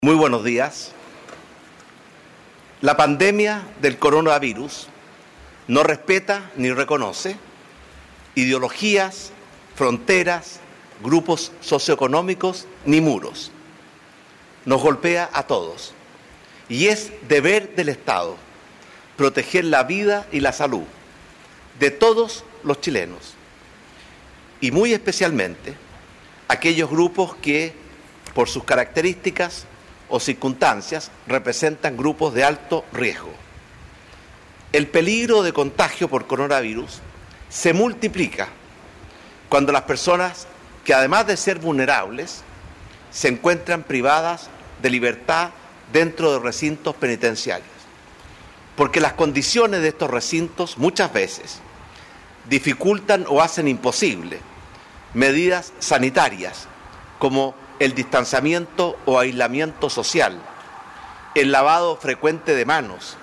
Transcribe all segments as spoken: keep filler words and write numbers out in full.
Muy buenos días. La pandemia del coronavirus no respeta ni reconoce ideologías, fronteras, grupos socioeconómicos ni muros. Nos golpea a todos y es deber del Estado proteger la vida y la salud de todos los chilenos y muy especialmente aquellos grupos que por sus características o circunstancias representan grupos de alto riesgo. El peligro de contagio por coronavirus se multiplica cuando las personas que además de ser vulnerables se encuentran privadas de libertad dentro de recintos penitenciarios, porque las condiciones de estos recintos muchas veces dificultan o hacen imposible medidas sanitarias como el distanciamiento o aislamiento social, el lavado frecuente de manos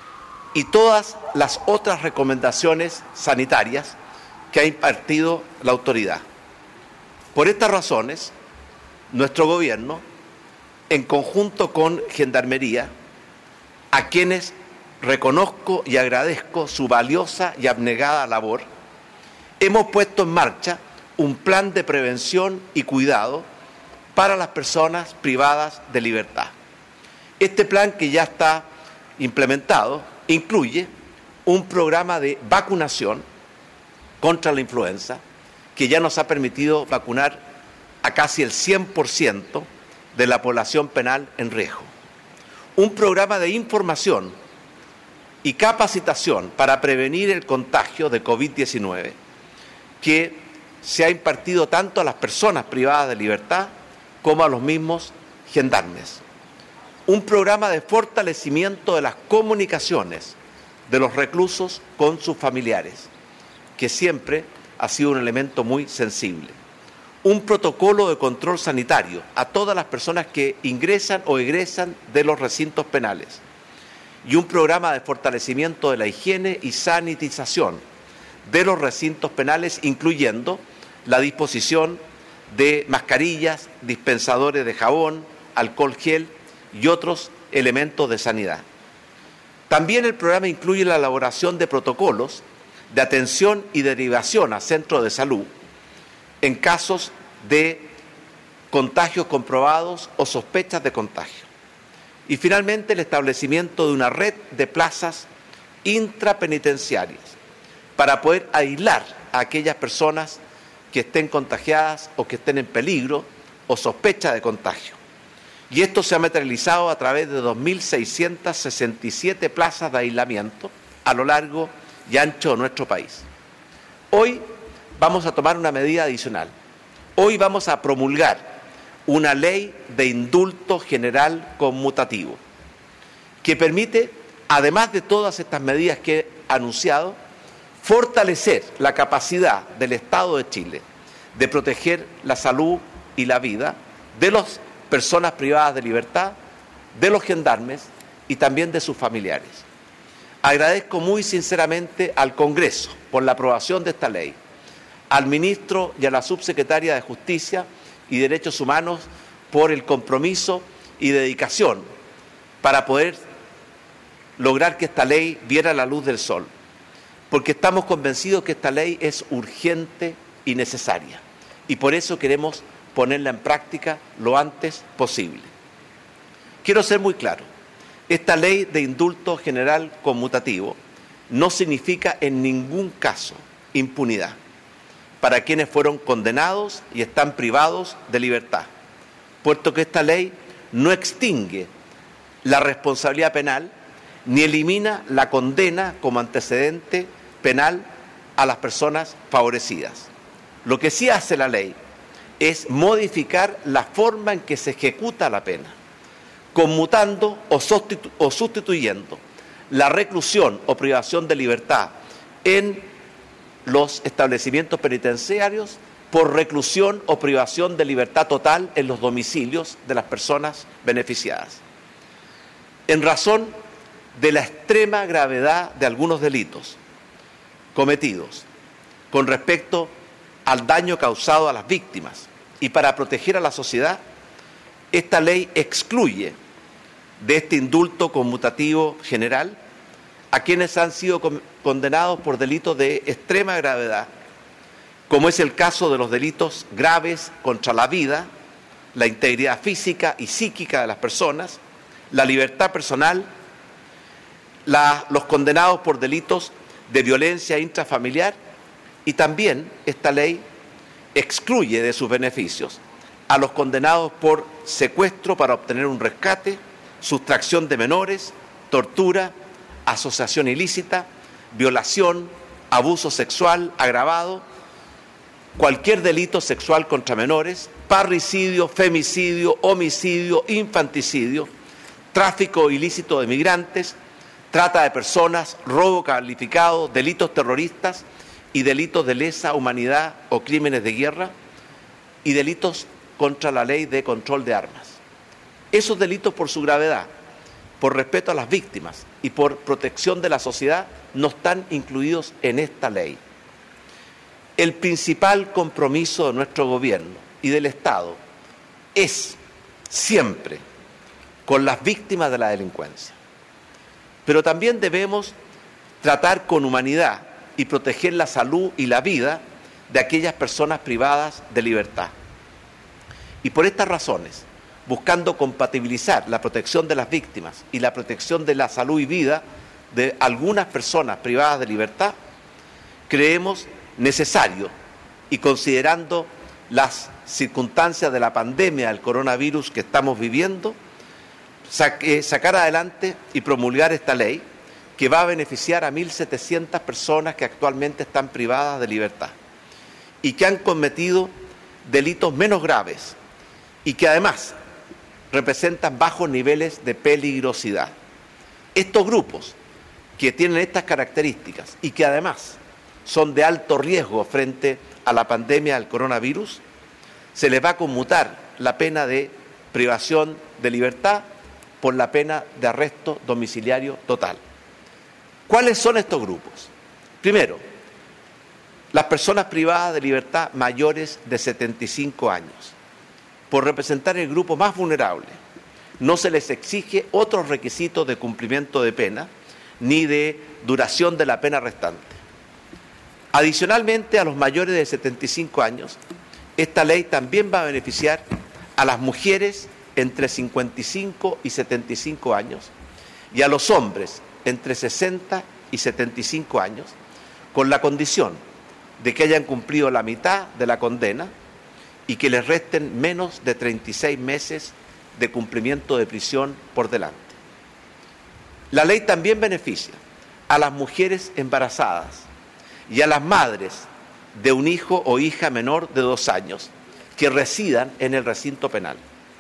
y todas las otras recomendaciones sanitarias que ha impartido la autoridad. Por estas razones, nuestro gobierno, en conjunto con Gendarmería, a quienes reconozco y agradezco su valiosa y abnegada labor, hemos puesto en marcha un plan de prevención y cuidado para las personas privadas de libertad. Este plan, que ya está implementado, incluye un programa de vacunación contra la influenza que ya nos ha permitido vacunar a casi el cien por ciento de la población penal en riesgo. Un programa de información y capacitación para prevenir el contagio de COVID diecinueve que se ha impartido tanto a las personas privadas de libertad como a los mismos gendarmes. Un programa de fortalecimiento de las comunicaciones de los reclusos con sus familiares, que siempre ha sido un elemento muy sensible. Un protocolo de control sanitario a todas las personas que ingresan o egresan de los recintos penales. Y un programa de fortalecimiento de la higiene y sanitización de los recintos penales, incluyendo la disposición de mascarillas, dispensadores de jabón, alcohol gel y otros elementos de sanidad. También el programa incluye la elaboración de protocolos de atención y derivación a centros de salud en casos de contagios comprobados o sospechas de contagio. Y finalmente el establecimiento de una red de plazas intrapenitenciarias para poder aislar a aquellas personas que estén contagiadas o que estén en peligro o sospecha de contagio. Y esto se ha materializado a través de dos mil seiscientas sesenta y siete plazas de aislamiento a lo largo y ancho de nuestro país. Hoy vamos a tomar una medida adicional. Hoy vamos a promulgar una ley de indulto general conmutativo que permite, además de todas estas medidas que he anunciado, fortalecer la capacidad del Estado de Chile de proteger la salud y la vida de las personas privadas de libertad, de los gendarmes y también de sus familiares. Agradezco muy sinceramente al Congreso por la aprobación de esta ley, al ministro y a la subsecretaria de Justicia y Derechos Humanos por el compromiso y dedicación para poder lograr que esta ley viera la luz del sol, porque estamos convencidos que esta ley es urgente y necesaria, y por eso queremos ponerla en práctica lo antes posible. Quiero ser muy claro, esta ley de indulto general conmutativo no significa en ningún caso impunidad para quienes fueron condenados y están privados de libertad, puesto que esta ley no extingue la responsabilidad penal ni elimina la condena como antecedente penal a las personas favorecidas. Lo que sí hace la ley es modificar la forma en que se ejecuta la pena, conmutando o, sustitu- o sustituyendo la reclusión o privación de libertad en los establecimientos penitenciarios por reclusión o privación de libertad total en los domicilios de las personas beneficiadas. En razón de la extrema gravedad de algunos delitos cometidos con respecto al daño causado a las víctimas y para proteger a la sociedad, Esta ley excluye de este indulto conmutativo general a quienes han sido condenados por delitos de extrema gravedad, como es el caso de los delitos graves contra la vida, la integridad física y psíquica de las personas, la libertad personal, la, los condenados por delitos de violencia intrafamiliar, y también esta ley excluye de sus beneficios a los condenados por secuestro para obtener un rescate, sustracción de menores, tortura, asociación ilícita, violación, abuso sexual agravado, cualquier delito sexual contra menores, parricidio, femicidio, homicidio, infanticidio, tráfico ilícito de migrantes, trata de personas, robo calificado, delitos terroristas y delitos de lesa humanidad o crímenes de guerra y delitos contra la ley de control de armas. Esos delitos, por su gravedad, por respeto a las víctimas y por protección de la sociedad, no están incluidos en esta ley. El principal compromiso de nuestro gobierno y del Estado es siempre con las víctimas de la delincuencia. Pero también debemos tratar con humanidad y proteger la salud y la vida de aquellas personas privadas de libertad. Y por estas razones, buscando compatibilizar la protección de las víctimas y la protección de la salud y vida de algunas personas privadas de libertad, creemos necesario, y considerando las circunstancias de la pandemia del coronavirus que estamos viviendo, sacar adelante y promulgar esta ley que va a beneficiar a mil setecientas personas que actualmente están privadas de libertad y que han cometido delitos menos graves y que además representan bajos niveles de peligrosidad. Estos grupos que tienen estas características y que además son de alto riesgo frente a la pandemia del coronavirus, se les va a conmutar la pena de privación de libertad por la pena de arresto domiciliario total. ¿Cuáles son estos grupos? Primero, las personas privadas de libertad mayores de setenta y cinco años. Por representar el grupo más vulnerable, no se les exige otros requisitos de cumplimiento de pena ni de duración de la pena restante. Adicionalmente, a los mayores de setenta y cinco años, esta ley también va a beneficiar a las mujeres entre cincuenta y cinco y setenta y cinco años y a los hombres entre sesenta y setenta y cinco años, con la condición de que hayan cumplido la mitad de la condena y que les resten menos de treinta y seis meses de cumplimiento de prisión por delante. La ley también beneficia a las mujeres embarazadas y a las madres de un hijo o hija menor de dos años que residan en el recinto penal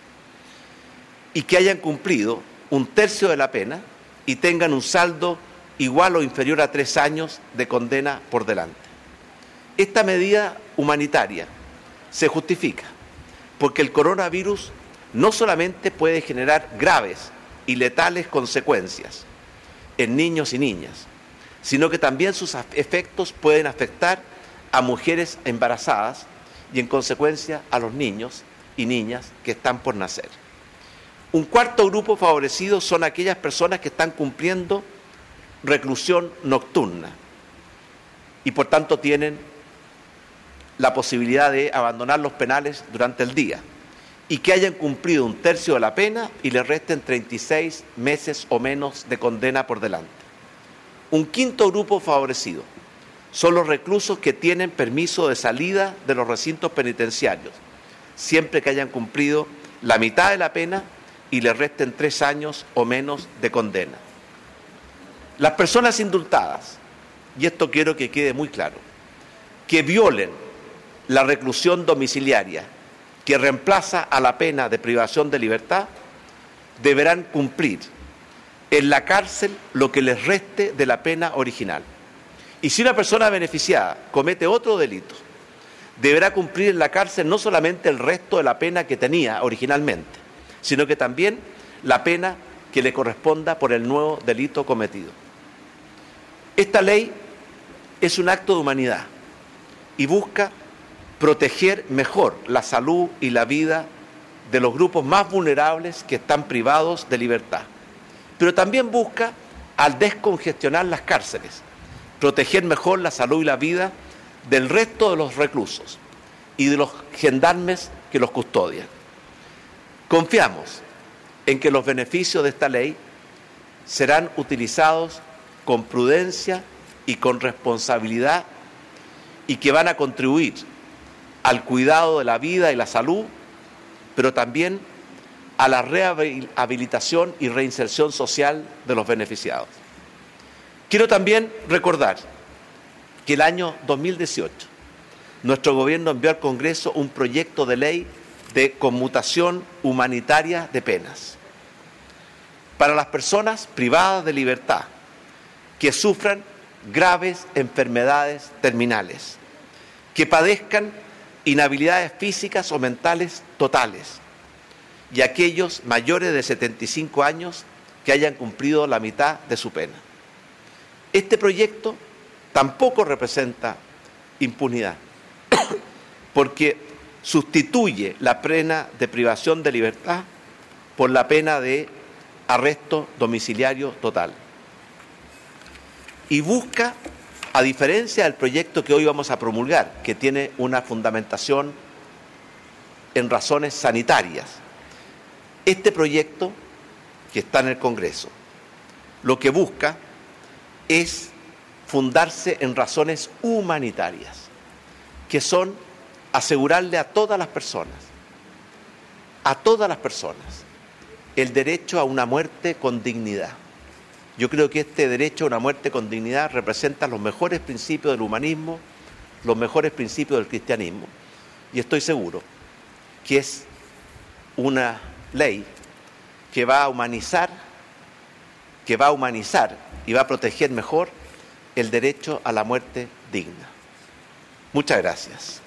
y que hayan cumplido un tercio de la pena y tengan un saldo igual o inferior a tres años de condena por delante. Esta medida humanitaria se justifica porque el coronavirus no solamente puede generar graves y letales consecuencias en niños y niñas, sino que también sus efectos pueden afectar a mujeres embarazadas y en consecuencia a los niños y niñas que están por nacer. Un cuarto grupo favorecido son aquellas personas que están cumpliendo reclusión nocturna y por tanto tienen la posibilidad de abandonar los penales durante el día y que hayan cumplido un tercio de la pena y les resten treinta y seis meses o menos de condena por delante. Un quinto grupo favorecido son los reclusos que tienen permiso de salida de los recintos penitenciarios, siempre que hayan cumplido la mitad de la pena y les resten tres años o menos de condena. Las personas indultadas, y esto quiero que quede muy claro, que violen la reclusión domiciliaria que reemplaza a la pena de privación de libertad, deberán cumplir en la cárcel lo que les reste de la pena original. Y si una persona beneficiada comete otro delito, deberá cumplir en la cárcel no solamente el resto de la pena que tenía originalmente, sino que también la pena que le corresponda por el nuevo delito cometido. Esta ley es un acto de humanidad y busca proteger mejor la salud y la vida de los grupos más vulnerables que están privados de libertad. Pero también busca al descongestionar las cárceles, proteger mejor la salud y la vida del resto de los reclusos y de los gendarmes que los custodian. Confiamos en que los beneficios de esta ley serán utilizados con prudencia y con responsabilidad y que van a contribuir al cuidado de la vida y la salud, pero también a la rehabilitación y reinserción social de los beneficiados. Quiero también recordar que el año dos mil dieciocho nuestro gobierno envió al Congreso un proyecto de ley de conmutación humanitaria de penas para las personas privadas de libertad que sufran graves enfermedades terminales, que padezcan inhabilidades físicas o mentales totales, y aquellos mayores de setenta y cinco años que hayan cumplido la mitad de su pena. Este proyecto tampoco representa impunidad, porque sustituye la pena de privación de libertad por la pena de arresto domiciliario total. Y busca, a diferencia del proyecto que hoy vamos a promulgar, que tiene una fundamentación en razones sanitarias, este proyecto que está en el Congreso, lo que busca es fundarse en razones humanitarias, que son asegurarle a todas las personas, a todas las personas, el derecho a una muerte con dignidad. Yo creo que este derecho a una muerte con dignidad representa los mejores principios del humanismo, los mejores principios del cristianismo, y estoy seguro que es una ley que va a humanizar, que va a humanizar y va a proteger mejor el derecho a la muerte digna. Muchas gracias.